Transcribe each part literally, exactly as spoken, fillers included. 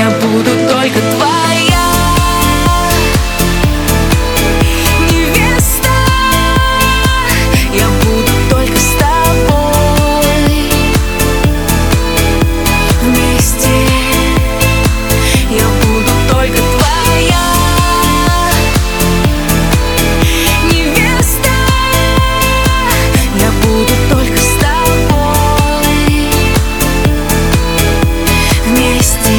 Я буду только твоя невеста. Я буду только с тобой вместе. Я буду только твоя невеста. Я буду только с тобой вместе.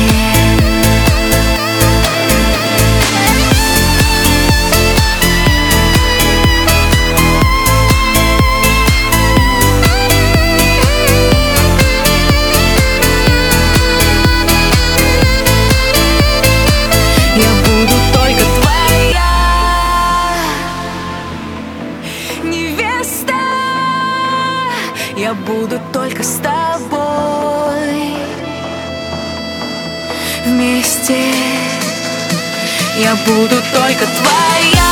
Я буду только твоя невеста. Я буду только с тобой вместе. Я буду только твоя